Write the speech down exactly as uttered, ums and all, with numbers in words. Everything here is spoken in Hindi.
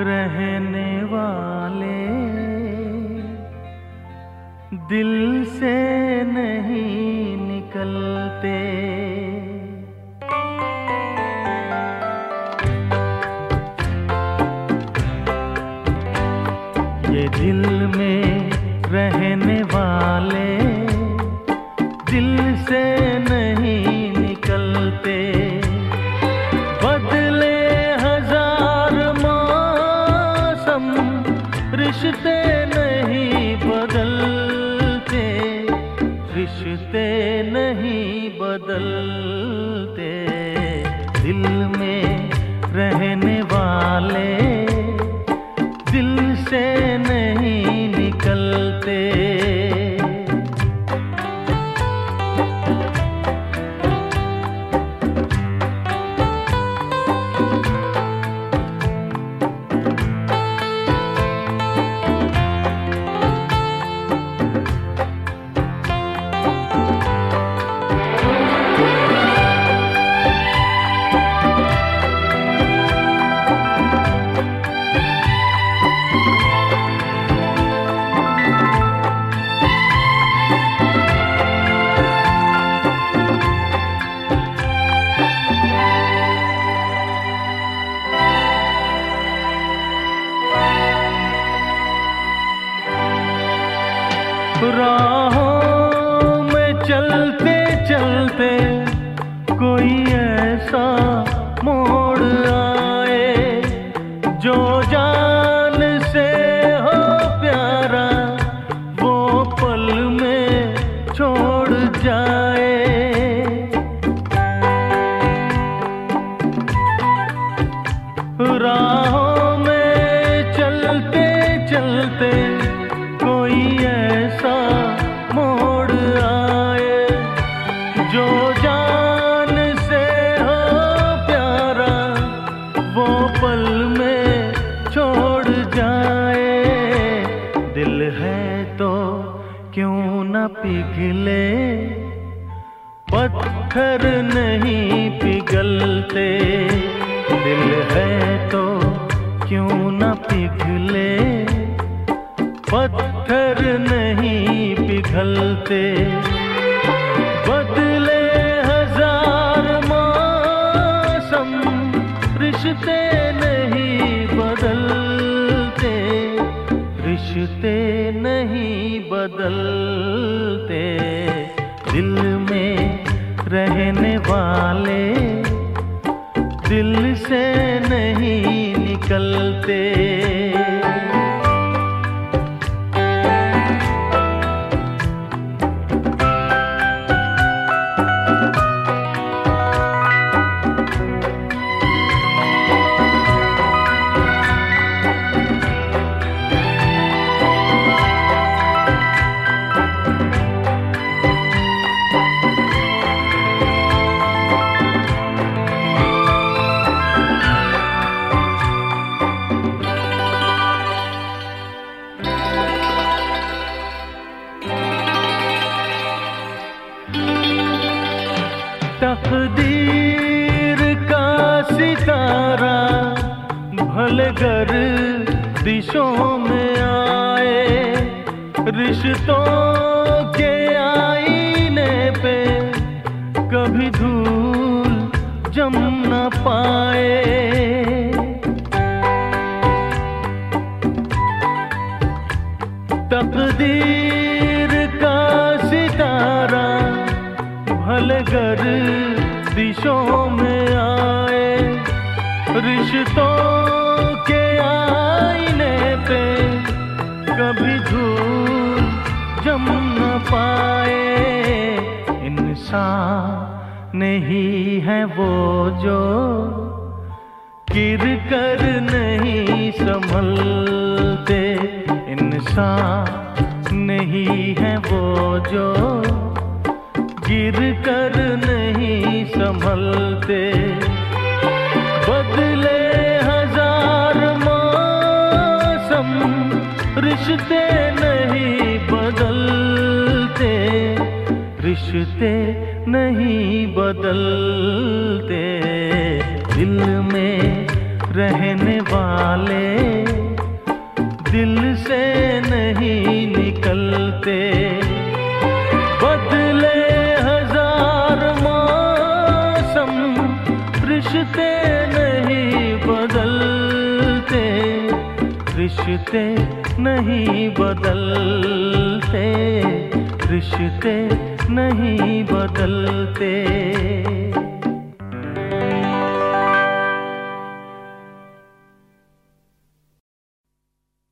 रहने वाले दिल से नहीं निकलते। ये दिल में रहने वाले दिल से नहीं निकलते। बदले हजार मौसम रिश्ते नहीं बदलते, रिश्ते नहीं बदलते। दिल में रहने वाले दिल से नहीं निकलते। राहों में चलते चलते कोई ऐसा मोड़ आए जो जान से हो प्यारा वो पल में छोड़ जाए। राहों में चलते चलते कोई ऐसा मोड़ आए जो जान से हो प्यारा वो पल में छोड़ जाए। दिल है तो क्यों न पिघले, पत्थर नहीं पिघलते। दिल है तो क्यों न पिघले, पत्थर नहीं पिघलते। बदले हजार मौसम रिश्ते नहीं बदलते, रिश्ते नहीं बदलते। दिल में रहने वाले दिल से नहीं निकलते। तकदीर का सितारा भले गर्दिशों में आए, रिश्तों के आईने पे कभी धूल जम न पाए। तकदीर का सितारा भले गर्दिशों में आए, रिश्तों के आईने पे कभी धूल जम न पाए। इंसान नहीं है वो जो गिर कर नहीं संभलते। इंसान नहीं है वो जो गिर कर नहीं संभलते। बदले हजार मौसम रिश्ते नहीं बदलते, रिश्ते नहीं बदलते। दिल में रहने वाले दिल से नहीं निकलते। बदले हजार मौसम, रिश्ते नहीं बदलते, रिश्ते नहीं बदलते, रिश्ते नहीं बदलते।